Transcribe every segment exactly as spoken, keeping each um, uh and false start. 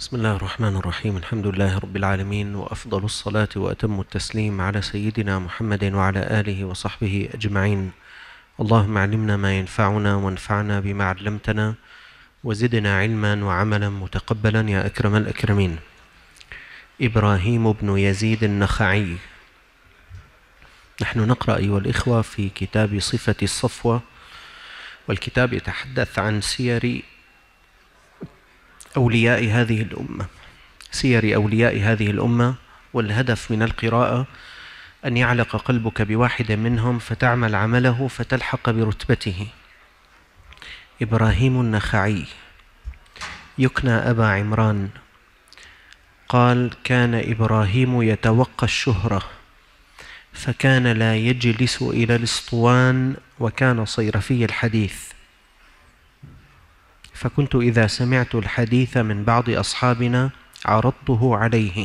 بسم الله الرحمن الرحيم. الحمد لله رب العالمين، وأفضل الصلاة وأتم التسليم على سيدنا محمد وعلى آله وصحبه أجمعين. اللهم علمنا ما ينفعنا وانفعنا بما علمتنا وزدنا علما وعملا متقبلا يا أكرم الأكرمين. إبراهيم بن يزيد النخعي. نحن نقرأ أيها الإخوة في كتاب صفة الصفوة، والكتاب يتحدث عن سير أولياء هذه الأمة سير أولياء هذه الأمة والهدف من القراءة أن يعلق قلبك بواحد منهم فتعمل عمله فتلحق برتبته. إبراهيم النخعي يكنى أبا عمران. قال: كان إبراهيم يتوقى الشهرة، فكان لا يجلس إلى الاسطوان، وكان صيرفي الحديث، فكنت إذا سمعت الحديث من بعض أصحابنا عرضته عليه.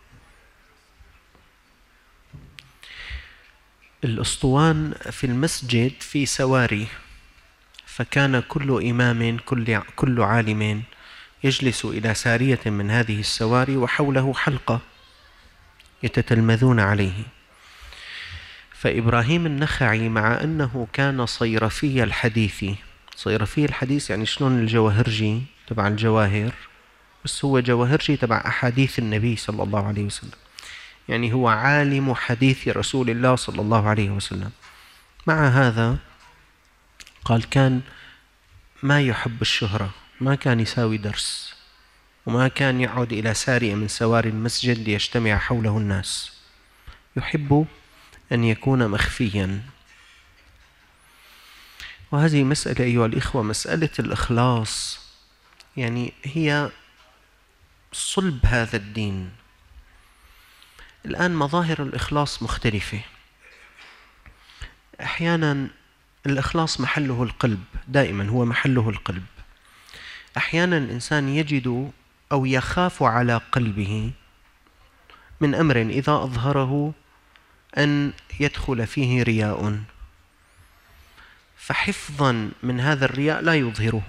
الأسطوان في المسجد في سواري، فكان كل إمام كل, كل عالم يجلس إلى سارية من هذه السواري وحوله حلقة يتتلمذون عليه. فإبراهيم النخعي مع أنه كان صيرفي الحديث، صيرفي الحديث يعني شلون الجواهرجي تبع الجواهر، بس هو جواهرجي تبع أحاديث النبي صلى الله عليه وسلم، يعني هو عالم حديث رسول الله صلى الله عليه وسلم. مع هذا قال كان ما يحب الشهرة، ما كان يساوي درس، وما كان يعود إلى سارية من سواري المسجد ليجتمع حوله الناس، يحب أن يكون مخفيا. وهذه مسألة أيها الإخوة، مسألة الإخلاص، يعني هي صلب هذا الدين. الآن مظاهر الإخلاص مختلفة. أحيانا الإخلاص محله القلب، دائما هو محله القلب. أحيانا الإنسان يجد أو يخاف على قلبه من أمر إذا أظهره أن يدخل فيه رياء، فحفظا من هذا الرياء لا يظهره.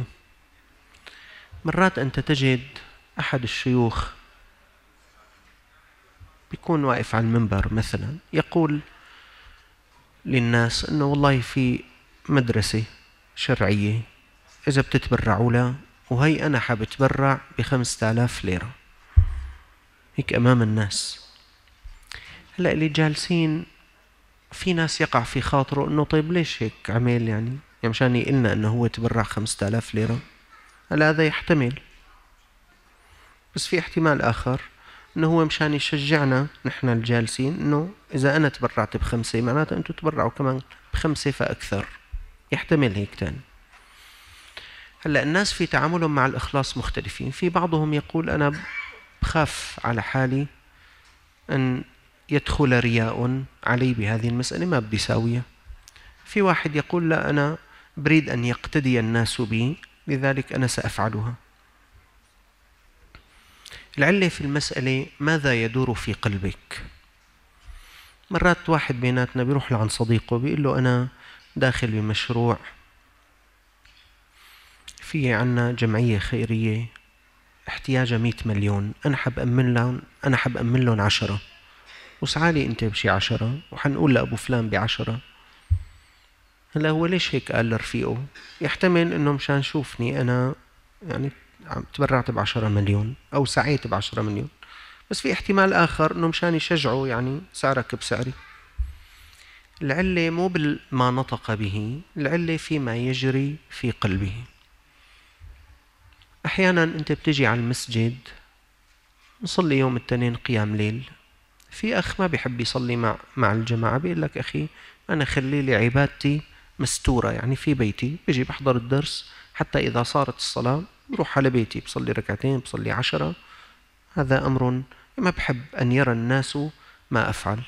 مرات أنت تجد أحد الشيوخ بيكون واقف على المنبر مثلا يقول للناس أنه والله في مدرسة شرعية إذا بتتبرعوا لها، وهي أنا حبتبرع بخمسة آلاف ليرة، هيك أمام الناس. هلأ اللي جالسين في ناس يقع في خاطره أنه طيب ليش هيك عمل، يعني يعني مشان يقلنا أنه هو تبرع خمسة آلاف ليرة. هلأ هذا يحتمل، بس في احتمال آخر أنه هو مشان يشجعنا نحن الجالسين أنه إذا أنا تبرعت بخمسة معناته أنتم تبرعوا كمان بخمسة فأكثر، يحتمل هيك تاني. هلأ الناس في تعاملهم مع الإخلاص مختلفين. في بعضهم يقول أنا بخاف على حالي أن يدخل رياء علي بهذه المسألة، ما بدي ساوية. في واحد يقول لا، أنا بريد أن يقتدي الناس بي، لذلك أنا سأفعلها. العلة في المسألة ماذا يدور في قلبك. مرات واحد بيناتنا بيروح لعن صديقه بيقول له أنا داخل بمشروع، في عنا جمعية خيرية احتياجها مئة مليون، أنا حب أمن لهم أنا حب أمن لهم عشرة، وسعالي أنت بشي عشرة، وحنقول لأبو فلان بعشرة. هلا هو ليش هيك قال لرفيقه؟ يحتمل إنه مشان شوفني أنا يعني تبرعت بعشرة مليون أو سعيت بعشرة مليون، بس في احتمال آخر إنه مشان يشجعه، يعني سعرك بسعري. العلة مو بما نطق به، العلة فيما يجري في قلبه. أحيانا أنت بتجي على المسجد نصلي يوم الاثنين قيام ليل، في أخ ما بيحب يصلي مع مع الجماعة، بيقول لك أخي أنا خلي لي عبادتي مستورة، يعني في بيتي بيجي بحضر الدرس، حتى إذا صارت الصلاة بروح على بيتي بصلي ركعتين بصلي عشرة. هذا أمر ما بحب أن يرى الناس ما أفعل.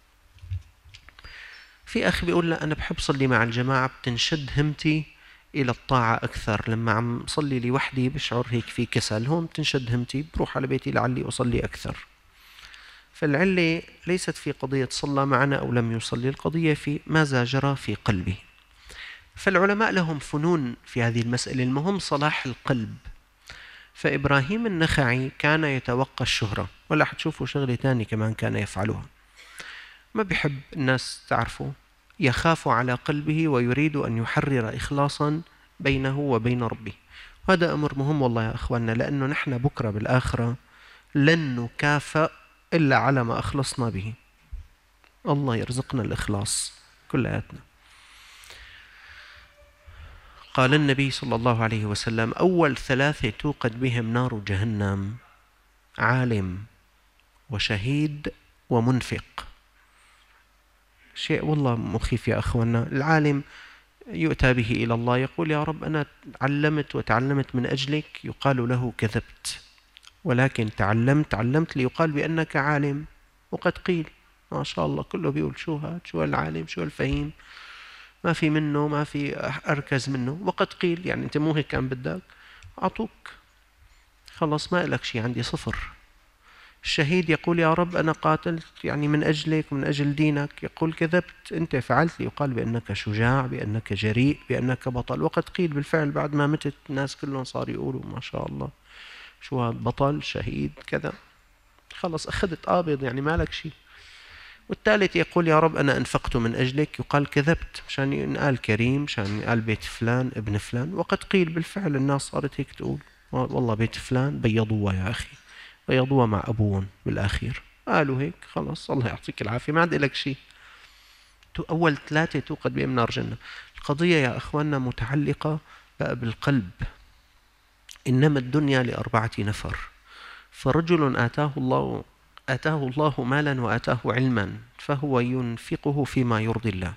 في أخ بيقول لا، أنا بحب صلي مع الجماعة، بتنشد همتي إلى الطاعة أكثر، لما عم صلي لي وحدي بشعر هيك في كسل، هون بتنشد همتي بروح على بيتي لعلي أصلي أكثر. فالعلة ليست في قضية صلى معنا أو لم يصلي، القضية في ماذا جرى في قلبه. فالعلماء لهم فنون في هذه المسألة، المهم صلاح القلب. فإبراهيم النخعي كان يتوقى الشهرة، ولا حتشوفوا شغلة تاني كمان كان يفعلها. ما بيحب الناس تعرفه، يخاف على قلبه ويريد أن يحرر إخلاصا بينه وبين ربه. هذا أمر مهم والله يا أخواننا، لأنه نحن بكرة بالآخرة لن نكافأ إلا على ما أخلصنا به. الله يرزقنا الإخلاص كلياتنا. قال النبي صلى الله عليه وسلم: أول ثلاثة توقد بهم نار جهنم عالم وشهيد ومنفق. شيء والله مخيف يا أخوانا. العالم يؤتى به إلى الله يقول: يا رب أنا علمت وتعلمت من أجلك، يقال له كذبت، ولكن تعلمت علمت ليقال بأنك عالم. وقد قيل ما شاء الله كله بيقول شو هاد، شو العالم، شو الفهيم، ما في منه، ما في أركز منه. وقد قيل يعني أنت مو هيك كان بدك، أعطوك خلص ما إلك شيء، عندي صفر. الشهيد يقول: يا رب أنا قاتلت يعني من أجلك من أجل دينك، يقول: كذبت، أنت فعلت، يقال بأنك شجاع، بأنك جريء، بأنك بطل. وقد قيل بالفعل بعد ما متت الناس كلهم صار يقولوا ما شاء الله شو هذا، بطل، شهيد، كذا. خلص أخذت قابض يعني مالك شيء. والثالث يقول: يا رب أنا أنفقت من أجلك، يقال: كذبت، مشان ينقال كريم، مشان ينقال بيت فلان ابن فلان. وقد قيل بالفعل الناس صارت هيك تقول: والله بيت فلان بيضوه يا أخي، بيضوه مع أبوهم بالأخير، قالوا هيك خلص الله يعطيك العافية ما عاد لك شيء. أول ثلاثة توقد بهم نار جنة. القضية يا أخواننا متعلقة بقى بالقلب. إنما الدنيا لأربعة نفر: فرجل آتاه الله آتاه الله مالا وآتاه علما فهو ينفقه فيما يرضي الله،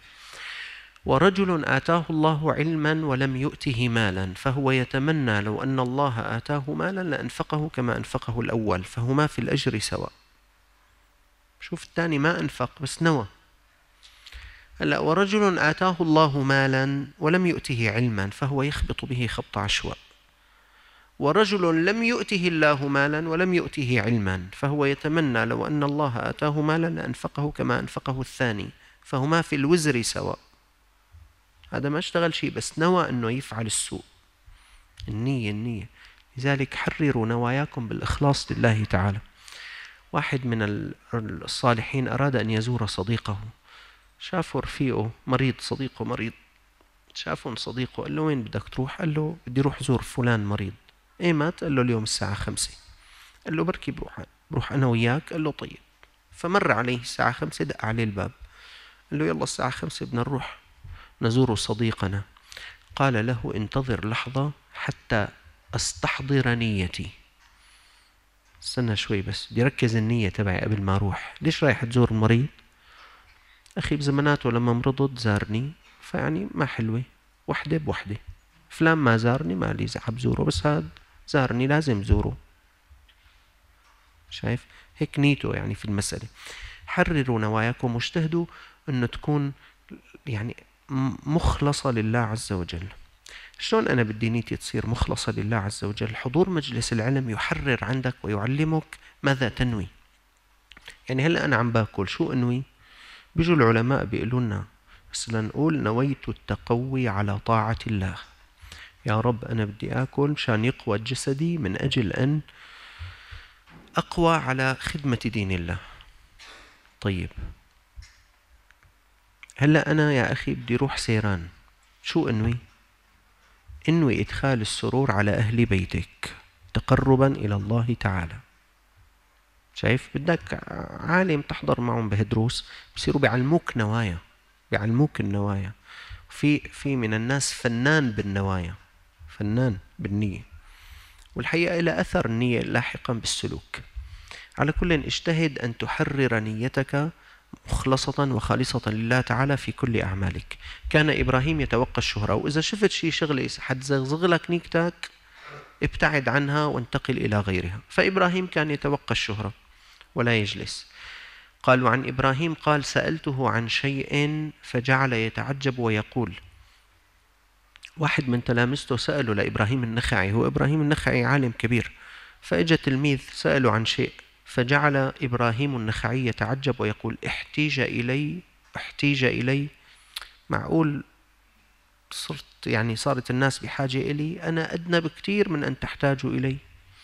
ورجل آتاه الله علما ولم يؤته مالا فهو يتمنى لو أن الله آتاه مالا لأنفقه كما أنفقه الأول فهما في الأجر سواء. شوف الثاني ما أنفق بس نوى. هلا ورجل آتاه الله مالا ولم يؤته علما فهو يخبط به خبط عشواء، ورجل لم يؤته الله مالا ولم يؤته علما فهو يتمنى لو أن الله آتاه مالا لأنفقه كما أنفقه الثاني فهما في الوزر سواء. هذا ما اشتغل شيء بس نوى أنه يفعل السوء. النية النية. لذلك حرروا نواياكم بالإخلاص لله تعالى. واحد من الصالحين أراد أن يزور صديقه، شافه رفيقه مريض، صديقه مريض، شافه صديقه قال له: وين بدك تروح؟ قال له: بدي روح زور فلان مريض. ايه مات؟ قال له: اليوم الساعة خمسة. قال له: بركي بروح بروح أنا وياك. قال له: طيب. فمر عليه الساعة خمسة، دق عليه الباب، قال له: يلا الساعة خمسة بدنا نروح نزور صديقنا. قال له: انتظر لحظة حتى أستحضر نيتي. استنى شوي بس بدي ركز النية تبعي قبل ما أروح. ليش رايح تزور المريض؟ أخي بزماناته لما مرضت زارني، فيعني ما حلوة، وحدة بوحدة. فلان ما زارني ما لي زعب زوره، بس هاد زارني لازم زوره. شايف هيك نيته يعني في المسألة. حرروا نواياكم واجتهدوا أنه تكون يعني مخلصة لله عز وجل. شلون أنا بدي نيتي تصير مخلصة لله عز وجل؟ حضور مجلس العلم يحرر عندك ويعلمك ماذا تنوي. يعني هلأ أنا عم باكل، شو أنوي؟ بيجوا العلماء بيقولوا لنا مثلا نقول: نويت التقوي على طاعة الله. يا رب أنا بدي آكل مشان يقوى جسدي من أجل أن أقوى على خدمة دين الله. طيب هلأ أنا يا أخي بدي روح سيران، شو أنوي؟ انوي إدخال السرور على أهل بيتك تقربا إلى الله تعالى. شايف بدك عالم تحضر معهم بهدروس بصيروا بيعلموك نوايا، بيعلموك النوايا. في في من الناس فنان بالنوايا، فنان بالنية، والحقيقة إلى أثر النية لاحقا بالسلوك. على كل اجتهد أن تحرر نيتك مخلصة وخالصة لله تعالى في كل أعمالك. كان إبراهيم يتوقى الشهرة، وإذا شفت شي شغلة حد زغزغ لك نيتك ابتعد عنها وانتقل إلى غيرها. فإبراهيم كان يتوقى الشهرة ولا يجلس. قالوا عن إبراهيم قال: سألته عن شيء فجعل يتعجب ويقول. واحد من تلامذته سألوا لإبراهيم النخعي، هو إبراهيم النخعي عالم كبير، فإجا تلميذ سألوا عن شيء فجعل إبراهيم النخعي يتعجب ويقول: احتيج إلي احتيج إلي معقول صرت يعني صارت الناس بحاجة إلي؟ أنا أدنى بكتير من أن تحتاجوا إلي.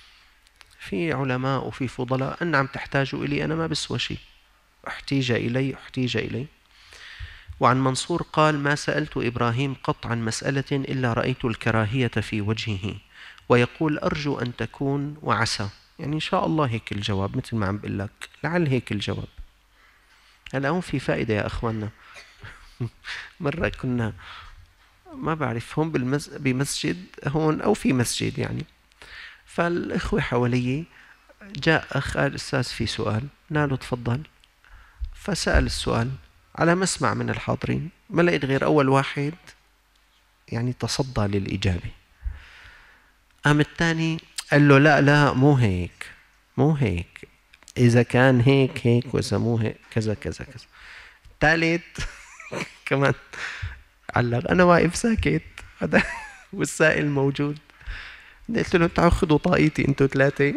في علماء وفي فضلاء أنعم تحتاج إلي أنا ما بسوى شيء، احتيج إلي احتيج إلي. وعن منصور قال: ما سألت إبراهيم قط عن مسألة إلا رأيت الكراهية في وجهه، ويقول: أرجو أن تكون وعسى، يعني إن شاء الله هيك الجواب، مثل ما عم بقول لك لعل هيك الجواب. هلا هون في فائدة يا أخواننا. مرة كنا ما بعرف هون بالمز... بمسجد هون أو في مسجد يعني، فالإخوة حوالي جاء أخ قال: أستاذ في سؤال. ناله تفضل. فسأل السؤال على مسمع من الحاضرين، ما لقيت غير أول واحد يعني تصدى للإجابة. قام الثاني قال له: لا لا مو هيك مو هيك، إذا كان هيك هيك، وإذا مو هيك كذا كذا كذا. الثالث كمان علق. أنا واقف ساكت هذا والسائل موجود. قلت له: تعالوا خذوا طاقيتي أنتوا ثلاثة.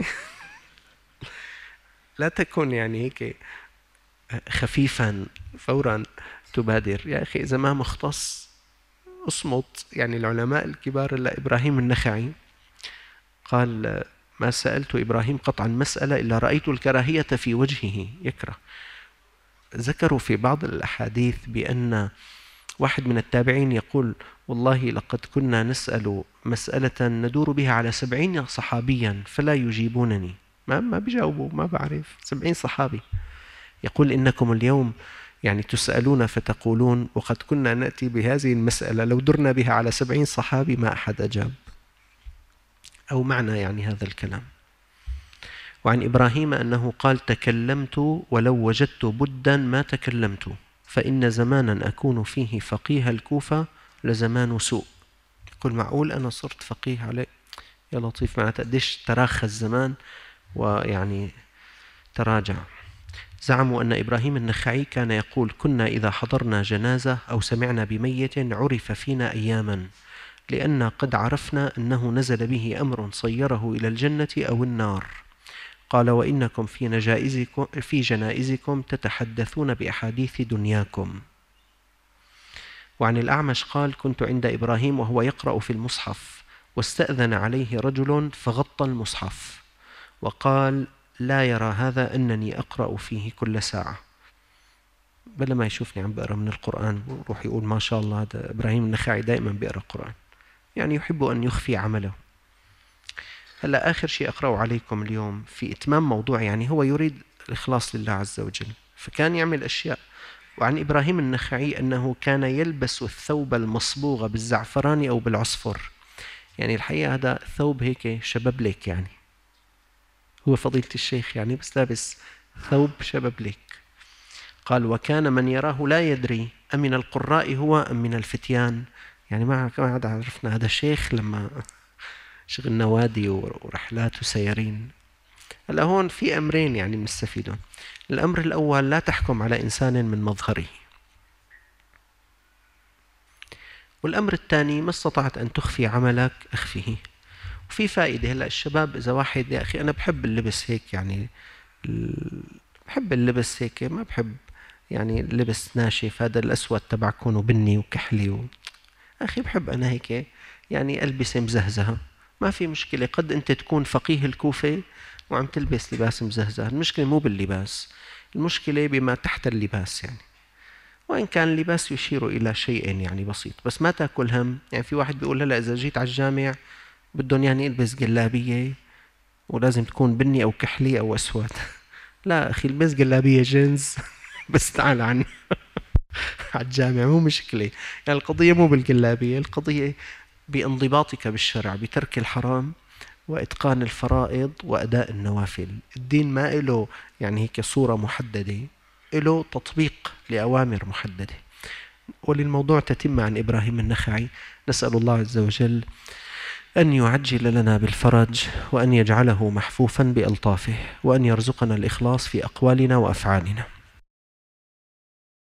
لا تكن يعني هيك خفيفا فورا تبادر يا أخي، إذا ما مختص اصمت. يعني العلماء الكبار، إلا إبراهيم النخعي قال: ما سألت إبراهيم قط عن مسألة إلا رأيت الكراهية في وجهه، يكره. ذكروا في بعض الأحاديث بأن واحد من التابعين يقول: والله لقد كنا نسأل مسألة ندور بها على سبعين صحابيا فلا يجيبونني، ما ما بيجاوبوا، ما بعرف، سبعين صحابي. يقول: إنكم اليوم يعني تسألون فتقولون، وقد كنا نأتي بهذه المسألة لو درنا بها على سبعين صحابي ما أحد أجاب. أو معنى يعني هذا الكلام. وعن إبراهيم أنه قال: تكلمت ولو وجدت بدا ما تكلمت، فإن زمانا أكون فيه فقيه الكوفة لزمان سوء. يقول: معقول أنا صرت فقيه عليه؟ يا لطيف، معناته قديش تراخى الزمان ويعني تراجع. زعموا أن إبراهيم النخعي كان يقول: كنا إذا حضرنا جنازة أو سمعنا بميت عرف فينا أياما، لأن قد عرفنا أنه نزل به أمر صيره إلى الجنة أو النار. قال: وإنكم في نجائزكم في جنائزكم تتحدثون بأحاديث دنياكم. وعن الأعمش قال: كنت عند إبراهيم وهو يقرأ في المصحف، واستأذن عليه رجل فغطى المصحف وقال: لا يرى هذا أنني أقرأ فيه كل ساعة. بلا ما يشوفني عم بقرأ من القرآن وروح يقول: ما شاء الله هذا إبراهيم النخعي دائما بيقرأ القرآن. يعني يحب أن يخفي عمله. هلا آخر شيء أقرأه عليكم اليوم في إتمام موضوع، يعني هو يريد الإخلاص لله عز وجل، فكان يعمل أشياء. وعن إبراهيم النخعي أنه كان يلبس الثوب المصبوغ بالزعفران أو بالعصفر. يعني الحقيقة هذا ثوب هيك شبابلك، يعني هو فضيلة الشيخ يعني بس لابس ثوب شبابلك. قال: وكان من يراه لا يدري أمن القراء هو أم من الفتيان. يعني ما عاد عرفنا هذا شيخ لما شغل نوادي ورحلات وسيارين. هلا هون في أمرين يعني بنستفيدهم. الأمر الأول: لا تحكم على إنسان من مظهره. والأمر الثاني: ما استطعت أن تخفي عملك اخفيه. وفي فائدة. هلا الشباب إذا واحد: يا أخي أنا بحب اللبس هيك، يعني بحب اللبس هيك، ما بحب يعني اللبس ناشف، هذا الأسود تبعكم وبني وكحلي و... أخي بحب أنا هيك يعني ألبسة مزهزهة، ما في مشكلة. قد أنت تكون فقيه الكوفة وعم تلبس لباس مزهزه، المشكلة مو باللباس، المشكلة بما تحت اللباس يعني. وإن كان اللباس يشير إلى شيء يعني بسيط، بس ما تأكل هم. يعني في واحد بيقول: هلا إذا جيت على الجامع بدهم يعني البس جلابية ولازم تكون بني أو كحلي أو أسود. لا أخي، البس جلابية جينز بس تعال عني على الجامع، مو مشكلة. يعني القضية مو بالجلابية، القضية بانضباطك بالشرع، بترك الحرام وإتقان الفرائض وأداء النوافل. الدين ما إله يعني هيك صورة محددة، إله تطبيق لأوامر محددة. وللموضوع تتم عن إبراهيم النخعي. نسأل الله عز وجل أن يعجل لنا بالفرج، وأن يجعله محفوفا بألطافه، وأن يرزقنا الإخلاص في أقوالنا وأفعالنا.